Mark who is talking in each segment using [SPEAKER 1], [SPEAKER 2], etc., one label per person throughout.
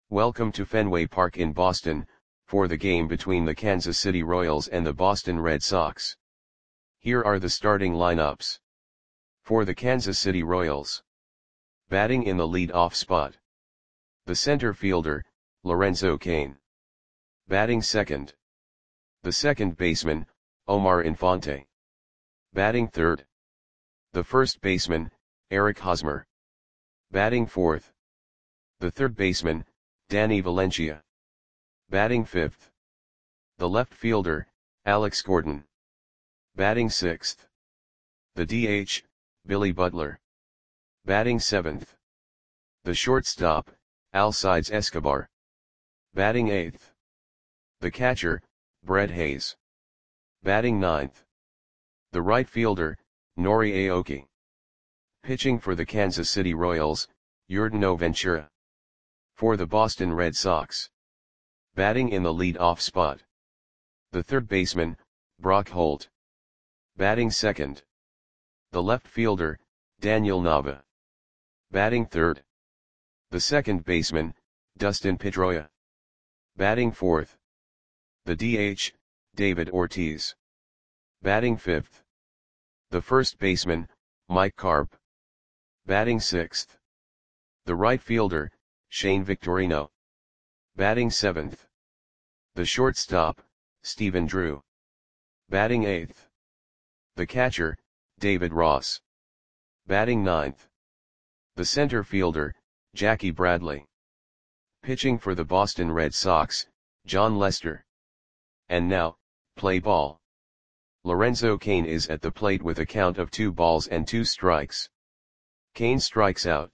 [SPEAKER 1] Welcome to Fenway Park in Boston, for the game between the Kansas City Royals and the Boston Red Sox. Here are the starting lineups. For the Kansas City Royals. Batting in the lead-off spot. The center fielder, Lorenzo Cain. Batting second. The second baseman, Omar Infante. Batting third. The first baseman, Eric Hosmer. Batting fourth. The third baseman, Danny Valencia. Batting fifth. The left fielder, Alex Gordon. Batting sixth. The DH, Billy Butler. Batting seventh. The shortstop, Alcides Escobar. Batting eighth. The catcher, Brett Hayes. Batting ninth. The right fielder, Nori Aoki. Pitching for the Kansas City Royals, Yordan Ventura. For the Boston Red Sox. Batting in the lead-off spot. The third baseman, Brock Holt. Batting second. The left fielder, Daniel Nava. Batting third. The second baseman, Dustin Pedroia. Batting fourth. The DH, David Ortiz. Batting fifth. The first baseman, Mike Carp. Batting sixth. The right fielder, Shane Victorino. Batting seventh. The shortstop, Stephen Drew. Batting eighth. The catcher, David Ross. Batting ninth. The center fielder, Jackie Bradley. Pitching for the Boston Red Sox, John Lester. And now, play ball. Lorenzo Cain is at the plate with a count of 2 balls and 2 strikes. Cain strikes out.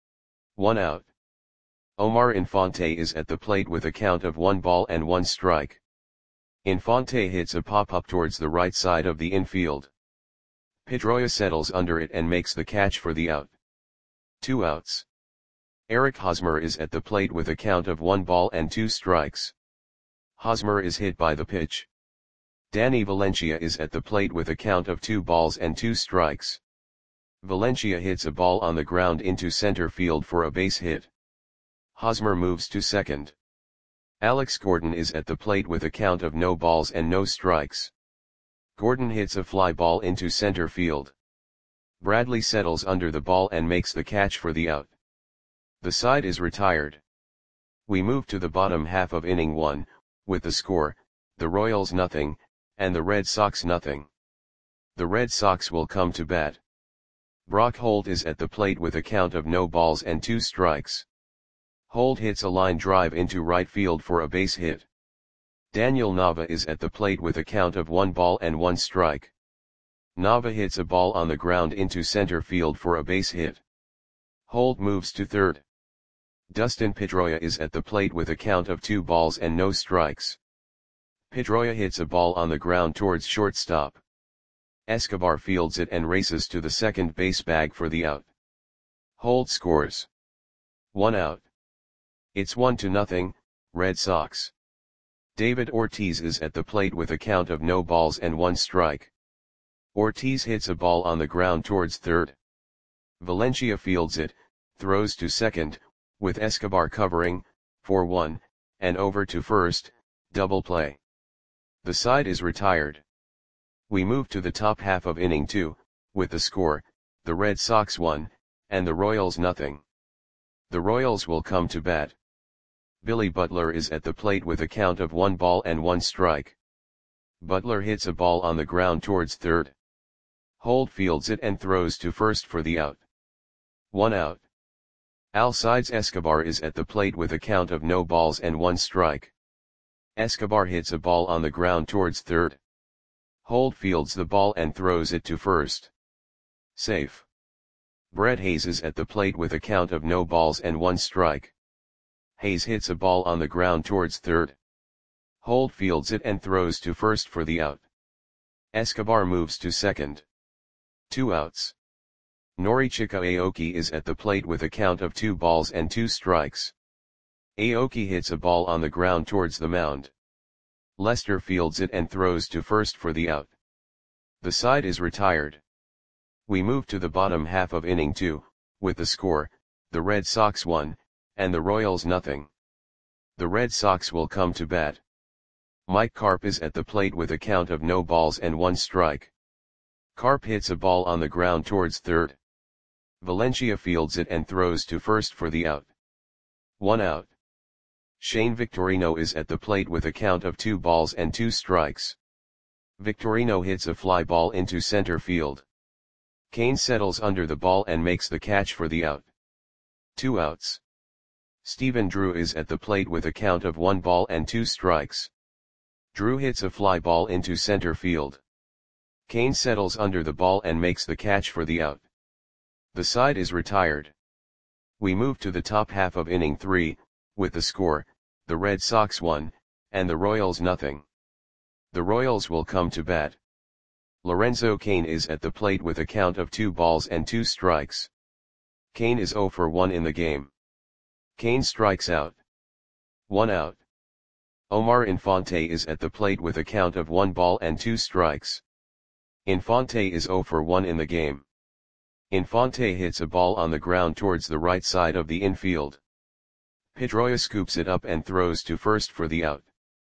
[SPEAKER 1] 1 out. Omar Infante is at the plate with a count of 1 ball and 1 strike. Infante hits a pop-up towards the right side of the infield. Pedroia settles under it and makes the catch for the out. 2 outs. Eric Hosmer is at the plate with a count of 1 ball and 2 strikes. Hosmer is hit by the pitch. Danny Valencia is at the plate with a count of 2 balls and 2 strikes. Valencia hits a ball on the ground into center field for a base hit. Hosmer moves to second. Alex Gordon is at the plate with a count of no balls and no strikes. Gordon hits a fly ball into center field. Bradley settles under the ball and makes the catch for the out. The side is retired. We move to the bottom half of inning 1, with the score, the Royals nothing, and the Red Sox nothing. The Red Sox will come to bat. Brock Holt is at the plate with a count of no balls and 2 strikes. Holt hits a line drive into right field for a base hit. Daniel Nava is at the plate with a count of 1 ball and 1 strike. Nava hits a ball on the ground into center field for a base hit. Holt moves to third. Dustin Pedroia is at the plate with a count of 2 balls and no strikes. Pedroia hits a ball on the ground towards shortstop. Escobar fields it and races to the second base bag for the out. Holt scores. 1 out. It's 1-0, Red Sox. David Ortiz is at the plate with a count of no balls and 1 strike. Ortiz hits a ball on the ground towards third. Valencia fields it, throws to second, with Escobar covering, for 1, and over to first, double play. The side is retired. We move to the top half of inning 2, with the score, the Red Sox 1, and the Royals nothing. The Royals will come to bat. Billy Butler is at the plate with a count of 1 ball and 1 strike. Butler hits a ball on the ground towards third. Holt fields it and throws to first for the out. 1 out. Alcides Escobar is at the plate with a count of no balls and 1 strike. Escobar hits a ball on the ground towards third. Holt fields the ball and throws it to first. Safe. Brett Hayes is at the plate with a count of no balls and 1 strike. Hayes hits a ball on the ground towards third. Holt fields it and throws to first for the out. Escobar moves to second. 2 outs. Norichika Aoki is at the plate with a count of 2 balls and 2 strikes. Aoki hits a ball on the ground towards the mound. Lester fields it and throws to first for the out. The side is retired. We move to the bottom half of inning 2, with the score, the Red Sox 1, and the Royals nothing. The Red Sox will come to bat. Mike Carp is at the plate with a count of no balls and one strike. Carp hits a ball on the ground towards third. Valencia fields it and throws to first for the out. 1 out. Shane Victorino is at the plate with a count of 2 balls and 2 strikes. Victorino hits a fly ball into center field. Kane settles under the ball and makes the catch for the out. 2 outs. Stephen Drew is at the plate with a count of 1 ball and 2 strikes. Drew hits a fly ball into center field. Kane settles under the ball and makes the catch for the out. The side is retired. We move to the top half of inning 3, with the score, the Red Sox 1, and the Royals nothing. The Royals will come to bat. Lorenzo Cain is at the plate with a count of 2 balls and 2 strikes. Cain is 0 for 1 in the game. Cain strikes out. 1 out. Omar Infante is at the plate with a count of 1 ball and 2 strikes. Infante is 0 for 1 in the game. Infante hits a ball on the ground towards the right side of the infield. Pedroia scoops it up and throws to first for the out.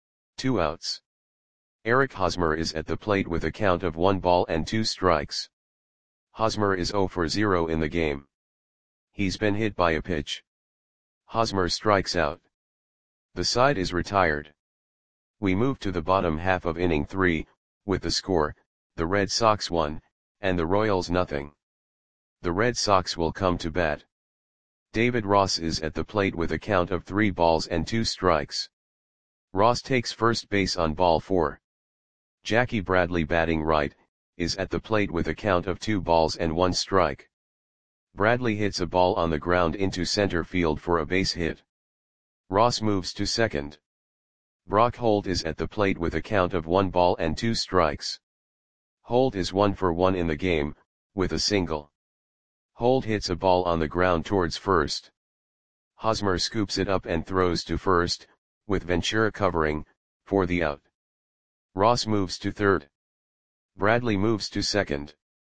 [SPEAKER 1] 2 outs. Eric Hosmer is at the plate with a count of 1 ball and 2 strikes. Hosmer is 0 for 0 in the game. He's been hit by a pitch. Hosmer strikes out. The side is retired. We move to the bottom half of inning 3, with the score, the Red Sox 1, and the Royals nothing. The Red Sox will come to bat. David Ross is at the plate with a count of 3 balls and 2 strikes. Ross takes first base on ball 4. Jackie Bradley, batting right, is at the plate with a count of 2 balls and 1 strike. Bradley hits a ball on the ground into center field for a base hit. Ross moves to second. Brock Holt is at the plate with a count of 1 ball and 2 strikes. Holt is 1 for 1 in the game, with a single. Holt hits a ball on the ground towards first. Hosmer scoops it up and throws to first, with Ventura covering, for the out. Ross moves to third. Bradley moves to second.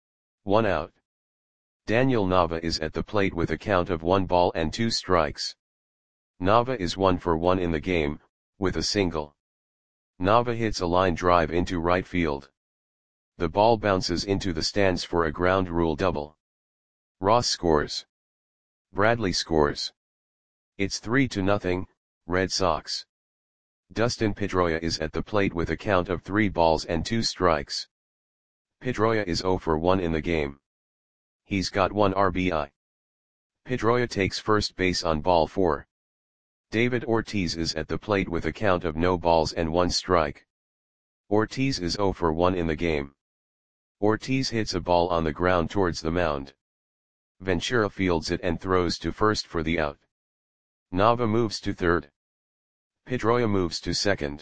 [SPEAKER 1] 1 out. Daniel Nava is at the plate with a count of 1 ball and 2 strikes. Nava is 1 for 1 in the game, with a single. Nava hits a line drive into right field. The ball bounces into the stands for a ground rule double. Ross scores. Bradley scores. It's 3-0, Red Sox. Dustin Pedroia is at the plate with a count of 3 balls and 2 strikes. Pedroia is 0 for 1 in the game. He's got 1 RBI. Pedroia takes first base on ball 4. David Ortiz is at the plate with a count of no balls and 1 strike. Ortiz is 0 for 1 in the game. Ortiz hits a ball on the ground towards the mound. Ventura fields it and throws to first for the out. Nava moves to third. Pedroia moves to second.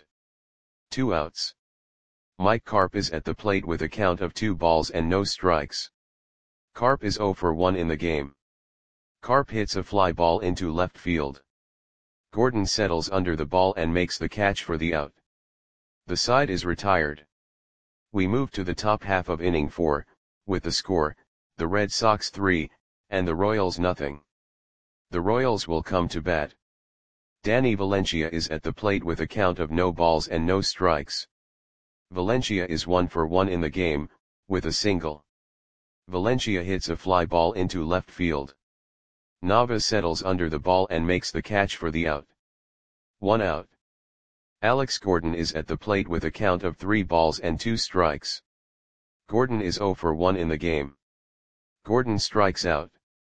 [SPEAKER 1] 2 outs. Mike Carp is at the plate with a count of 2 balls and no strikes. Carp is 0 for 1 in the game. Carp hits a fly ball into left field. Gordon settles under the ball and makes the catch for the out. The side is retired. We move to the top half of inning 4, with the score, the Red Sox 3, and the Royals nothing. The Royals will come to bat. Danny Valencia is at the plate with a count of no balls and no strikes. Valencia is 1 for 1 in the game, with a single. Valencia hits a fly ball into left field. Nava settles under the ball and makes the catch for the out. 1 out. Alex Gordon is at the plate with a count of 3 balls and 2 strikes. Gordon is 0 for 1 in the game. Gordon strikes out.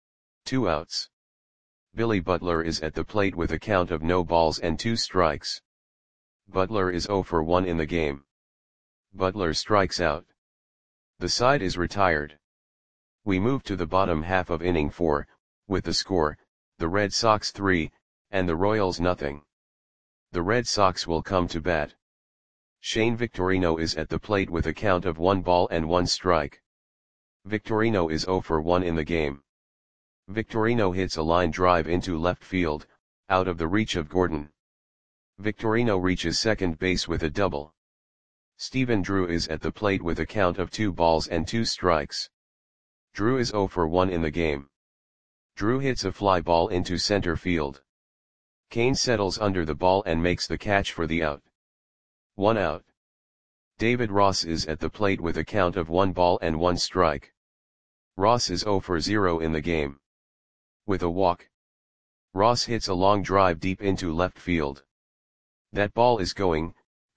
[SPEAKER 1] 2 outs. Billy Butler is at the plate with a count of no balls and 2 strikes. Butler is 0 for 1 in the game. Butler strikes out. The side is retired. We move to the bottom half of inning 4, with the score, the Red Sox 3, and the Royals nothing. The Red Sox will come to bat. Shane Victorino is at the plate with a count of 1 ball and 1 strike. Victorino is 0 for 1 in the game. Victorino hits a line drive into left field, out of the reach of Gordon. Victorino reaches second base with a double. Stephen Drew is at the plate with a count of 2 balls and 2 strikes. Drew is 0 for 1 in the game. Drew hits a fly ball into center field. Kane settles under the ball and makes the catch for the out. 1 out. David Ross is at the plate with a count of 1 ball and 1 strike. Ross is 0 for 0 in the game. With a walk, Ross hits a long drive deep into left field. That ball is gone.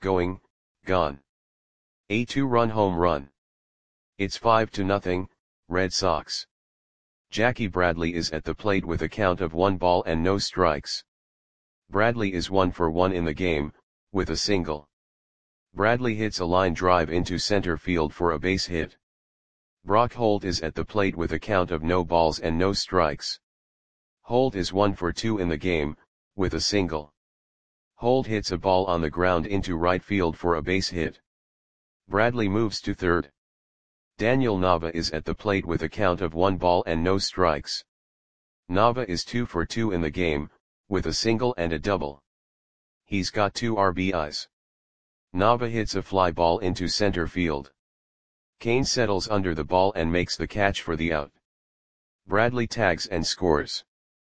[SPEAKER 1] A 2-run home run. It's 5-0, Red Sox. Jackie Bradley is at the plate with a count of 1 ball and no strikes. Bradley is 1 for 1 in the game, with a single. Bradley hits a line drive into center field for a base hit. Brock Holt is at the plate with a count of no balls and no strikes. Holt is 1 for 2 in the game, with a single. Holt hits a ball on the ground into right field for a base hit. Bradley moves to third. Daniel Nava is at the plate with a count of 1 ball and no strikes. Nava is 2 for 2 in the game, with a single and a double. He's got 2 RBIs. Nava hits a fly ball into center field. Kane settles under the ball and makes the catch for the out. Bradley tags and scores.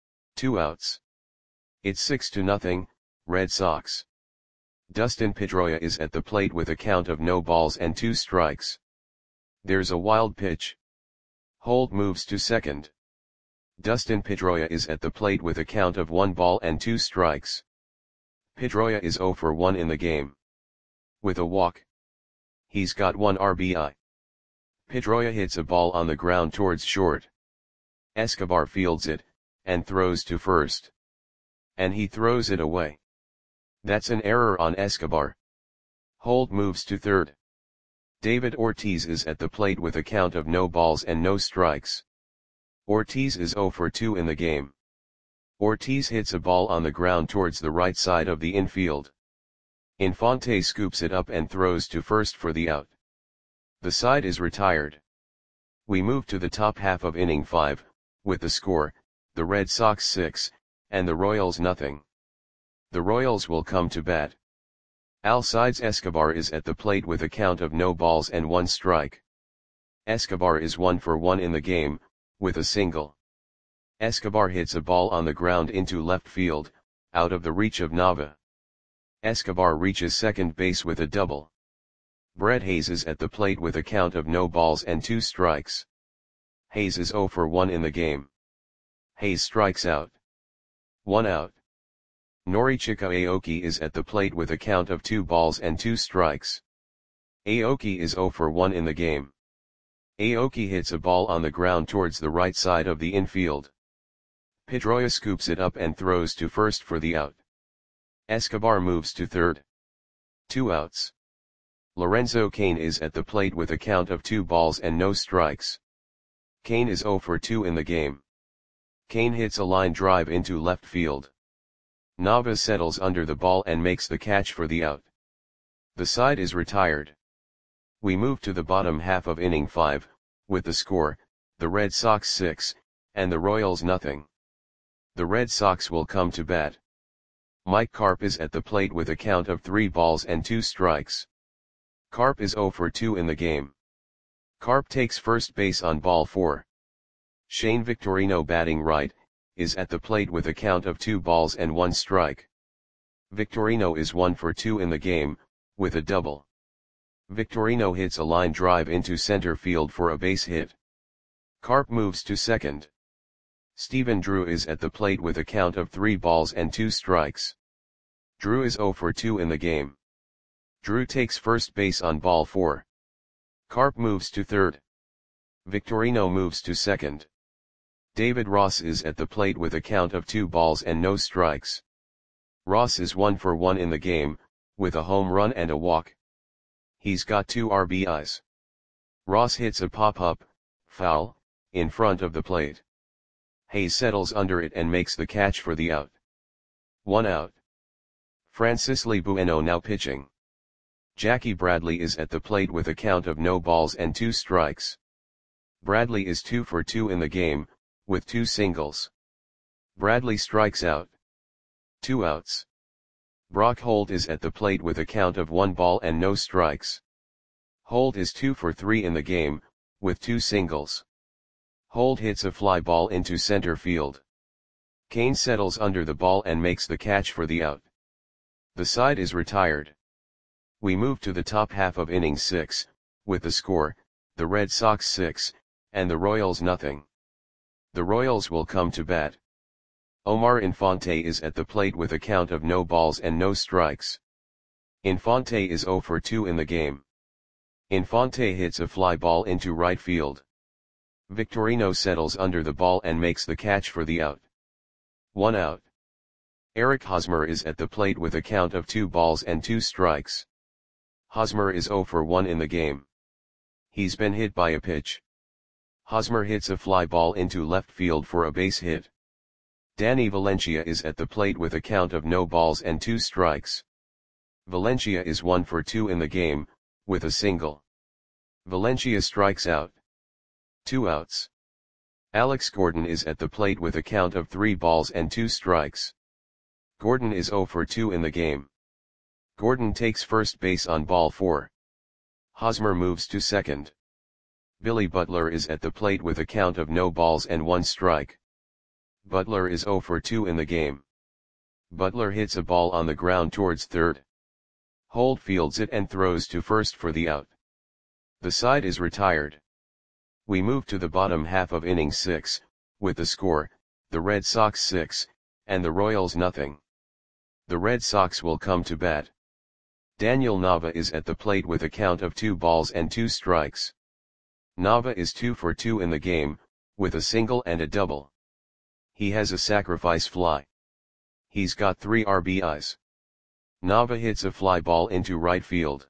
[SPEAKER 1] 2 outs. It's 6-0, Red Sox. Dustin Pedroia is at the plate with a count of no balls and 2 strikes. There's a wild pitch. Holt moves to second. Dustin Pedroia is at the plate with a count of 1 ball and 2 strikes. Pedroia is 0 for 1 in the game. With a walk, he's got 1 RBI. Pedroia hits a ball on the ground towards short. Escobar fields it, and throws to first. And he throws it away. That's an error on Escobar. Holt moves to third. David Ortiz is at the plate with a count of no balls and no strikes. Ortiz is 0 for 2 in the game. Ortiz hits a ball on the ground towards the right side of the infield. Infante scoops it up and throws to first for the out. The side is retired. We move to the top half of inning 5, with the score, the Red Sox 6, and the Royals nothing. The Royals will come to bat. Alcides Escobar is at the plate with a count of no balls and 1 strike. Escobar is 1 for 1 in the game, with a single. Escobar hits a ball on the ground into left field, out of the reach of Nava. Escobar reaches second base with a double. Brett Hayes is at the plate with a count of no balls and 2 strikes. Hayes is 0 for 1 in the game. Hayes strikes out. 1 out. Norichika Aoki is at the plate with a count of 2 balls and 2 strikes. Aoki is 0 for 1 in the game. Aoki hits a ball on the ground towards the right side of the infield. Pedroia scoops it up and throws to first for the out. Escobar moves to third. 2 outs. Lorenzo Cain is at the plate with a count of 2 balls and no strikes. Cain is 0 for 2 in the game. Cain hits a line drive into left field. Nava settles under the ball and makes the catch for the out. The side is retired. We move to the bottom half of inning 5, with the score, the Red Sox 6, and the Royals nothing. The Red Sox will come to bat. Mike Carp is at the plate with a count of 3 balls and 2 strikes. Carp is 0 for 2 in the game. Carp takes first base on ball 4. Shane Victorino, batting right, is at the plate with a count of 2 balls and 1 strike. Victorino is 1 for 2 in the game, with a double. Victorino hits a line drive into center field for a base hit. Carp moves to second. Stephen Drew is at the plate with a count of 3 balls and 2 strikes. Drew is 0 for 2 in the game. Drew takes first base on ball 4. Carp moves to third. Victorino moves to second. David Ross is at the plate with a count of 2 balls and no strikes. Ross is 1 for 1 in the game, with a home run and a walk. He's got 2 RBIs. Ross hits a pop-up, foul, in front of the plate. Hayes settles under it and makes the catch for the out. 1 out. Francisly Bueno now pitching. Jackie Bradley is at the plate with a count of no balls and 2 strikes. Bradley is 2 for 2 in the game, with 2 singles. Bradley strikes out. 2 outs. Brock Holt is at the plate with a count of 1 ball and no strikes. Holt is 2 for 3 in the game, with 2 singles. Holt hits a fly ball into center field. Kane settles under the ball and makes the catch for the out. The side is retired. We move to the top half of inning 6, with the score, the Red Sox 6, and the Royals nothing. The Royals will come to bat. Omar Infante is at the plate with a count of no balls and no strikes. Infante is 0 for 2 in the game. Infante hits a fly ball into right field. Victorino settles under the ball and makes the catch for the out. 1 out. Eric Hosmer is at the plate with a count of 2 balls and 2 strikes. Hosmer is 0 for 1 in the game. He's been hit by a pitch. Hosmer hits a fly ball into left field for a base hit. Danny Valencia is at the plate with a count of no balls and 2 strikes. Valencia is 1 for 2 in the game, with a single. Valencia strikes out. 2 outs. Alex Gordon is at the plate with a count of 3 balls and 2 strikes. Gordon is 0 for 2 in the game. Gordon takes first base on ball 4. Hosmer moves to second. Billy Butler is at the plate with a count of no balls and 1 strike. Butler is 0 for 2 in the game. Butler hits a ball on the ground towards third. Holt fields it and throws to first for the out. The side is retired. We move to the bottom half of inning 6, with the score, the Red Sox 6, and the Royals nothing. The Red Sox will come to bat. Daniel Nava is at the plate with a count of 2 balls and 2 strikes. Nava is 2 for 2 in the game, with a single and a double. He has a sacrifice fly. He's got 3 RBIs. Nava hits a fly ball into right field.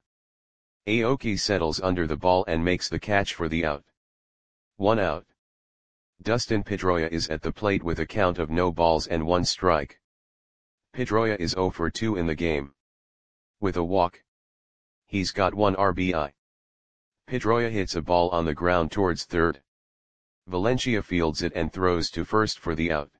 [SPEAKER 1] Aoki settles under the ball and makes the catch for the out. 1 out. Dustin Pedroia is at the plate with a count of no balls and 1 strike. Pedroia is 0 for 2 in the game. With a walk. He's got 1 RBI. Pedroia hits a ball on the ground towards third. Valencia fields it and throws to first for the out.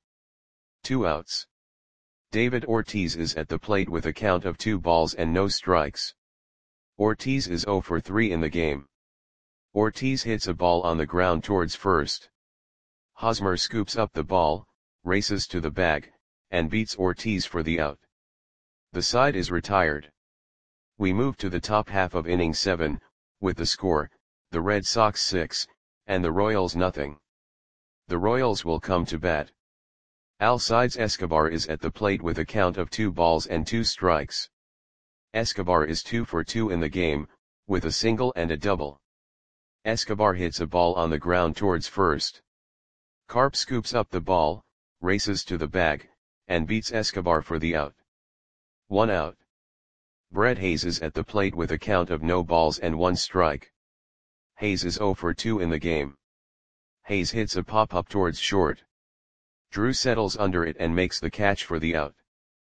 [SPEAKER 1] 2 outs. David Ortiz is at the plate with a count of 2 balls and no strikes. Ortiz is 0 for 3 in the game. Ortiz hits a ball on the ground towards first. Hosmer scoops up the ball, races to the bag, and beats Ortiz for the out. The side is retired. We move to the top half of inning 7, with the score, the Red Sox 6, and the Royals nothing. The Royals will come to bat. Alcides Escobar is at the plate with a count of 2 balls and 2 strikes. Escobar is 2 for 2 in the game, with a single and a double. Escobar hits a ball on the ground towards first. Carp scoops up the ball, races to the bag, and beats Escobar for the out. 1 out. Brett Hayes is at the plate with a count of no balls and 1 strike. Hayes is 0 for 2 in the game. Hayes hits a pop-up towards short. Drew settles under it and makes the catch for the out.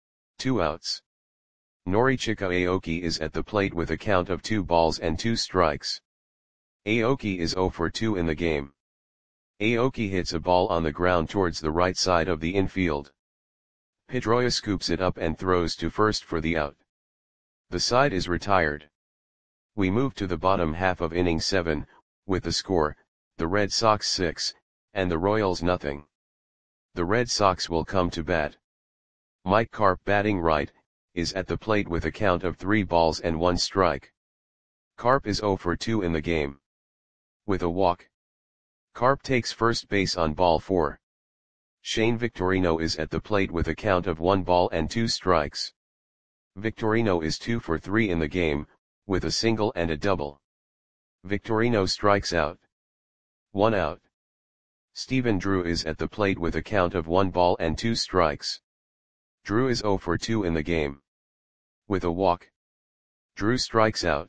[SPEAKER 1] 2 outs. Norichika Aoki is at the plate with a count of 2 balls and 2 strikes. Aoki is 0 for 2 in the game. Aoki hits a ball on the ground towards the right side of the infield. Pedroia scoops it up and throws to first for the out. The side is retired. We move to the bottom half of inning 7, with the score, the Red Sox 6, and the Royals nothing. The Red Sox will come to bat. Mike Carp, batting right, is at the plate with a count of 3 balls and 1 strike. Carp is 0 for 2 in the game. With a walk. Carp takes first base on ball 4. Shane Victorino is at the plate with a count of 1 ball and 2 strikes. Victorino is 2 for 3 in the game, with a single and a double. Victorino strikes out. 1 out. Stephen Drew is at the plate with a count of 1 ball and 2 strikes. Drew is 0 for 2 in the game. With a walk. Drew strikes out.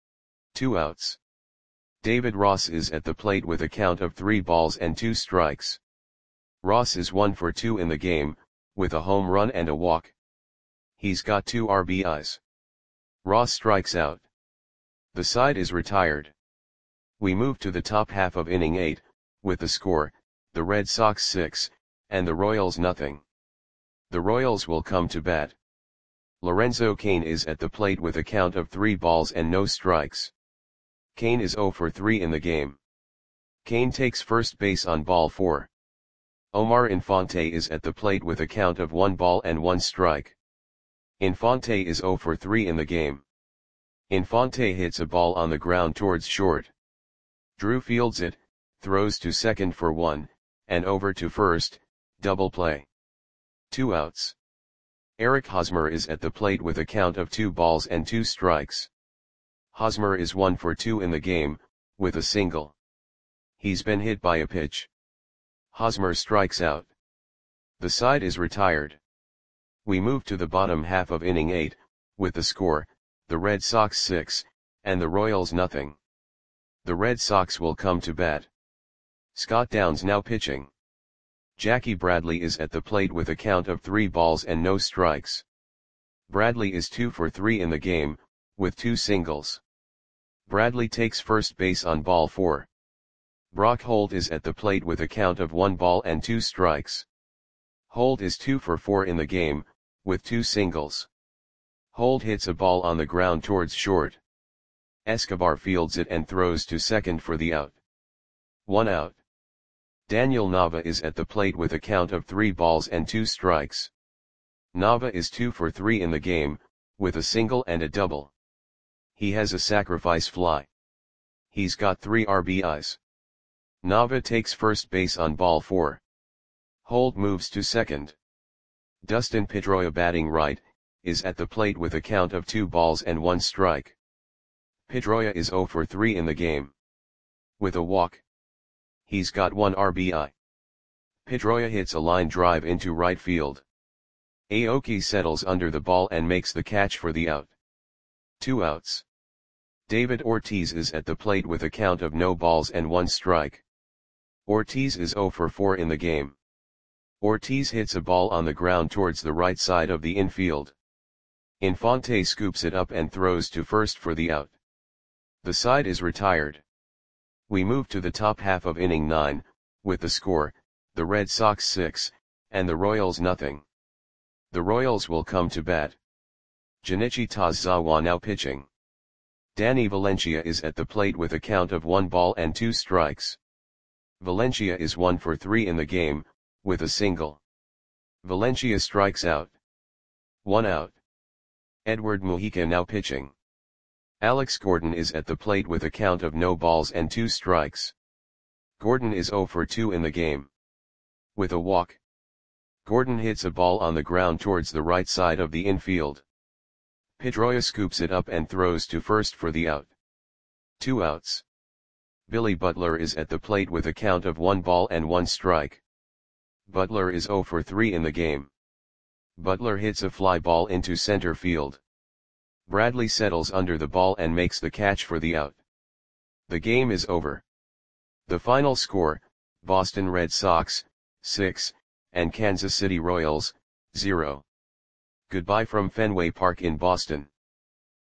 [SPEAKER 1] 2 outs. David Ross is at the plate with a count of 3 balls and 2 strikes. Ross is 1 for 2 in the game, with a home run and a walk. He's got 2 RBIs. Ross strikes out. The side is retired. We move to the top half of inning 8, with the score, the Red Sox 6, and the Royals nothing. The Royals will come to bat. Lorenzo Cain is at the plate with a count of 3 balls and no strikes. Cain is 0 for 3 in the game. Cain takes first base on ball 4. Omar Infante is at the plate with a count of 1 ball and 1 strike. Infante is 0 for 3 in the game. Infante hits a ball on the ground towards short. Drew fields it, throws to second for 1, and over to first, double play. 2 outs. Eric Hosmer is at the plate with a count of 2 balls and 2 strikes. Hosmer is 1 for 2 in the game, with a single. He's been hit by a pitch. Hosmer strikes out. The side is retired. We move to the bottom half of inning 8, with the score, the Red Sox 6, and the Royals nothing. The Red Sox will come to bat. Scott Downs now pitching. Jackie Bradley is at the plate with a count of 3 balls and no strikes. Bradley is 2 for 3 in the game, with 2 singles. Bradley takes first base on ball 4. Brock Holt is at the plate with a count of 1 ball and 2 strikes. Holt is 2 for 4 in the game, with 2 singles. Holt hits a ball on the ground towards short. Escobar fields it and throws to second for the out. 1 out. Daniel Nava is at the plate with a count of 3 balls and 2 strikes. Nava is 2 for 3 in the game, with a single and a double. He has a sacrifice fly. He's got 3 RBIs. Nava takes first base on ball 4. Holt moves to second. Dustin Pedroia batting right, is at the plate with a count of 2 balls and 1 strike. Pedroia is 0 for 3 in the game. With a walk. He's got 1 RBI. Pedroia hits a line drive into right field. Aoki settles under the ball and makes the catch for the out. 2 outs. David Ortiz is at the plate with a count of no balls and 1 strike. Ortiz is 0 for 4 in the game. Ortiz hits a ball on the ground towards the right side of the infield. Infante scoops it up and throws to first for the out. The side is retired. We move to the top half of inning 9, with the score, the Red Sox 6, and the Royals nothing. The Royals will come to bat. Junichi Tazawa now pitching. Danny Valencia is at the plate with a count of 1 ball and 2 strikes. Valencia is 1 for 3 in the game, with a single. Valencia strikes out. 1 out. Edward Mujica now pitching. Alex Gordon is at the plate with a count of no balls and 2 strikes. Gordon is 0 for 2 in the game. With a walk. Gordon hits a ball on the ground towards the right side of the infield. Pedroia scoops it up and throws to first for the out. 2 outs. Billy Butler is at the plate with a count of 1 ball and 1 strike. Butler is 0 for 3 in the game. Butler hits a fly ball into center field. Bradley settles under the ball and makes the catch for the out. The game is over. The final score, Boston Red Sox, 6, and Kansas City Royals, 0. Goodbye from Fenway Park in Boston.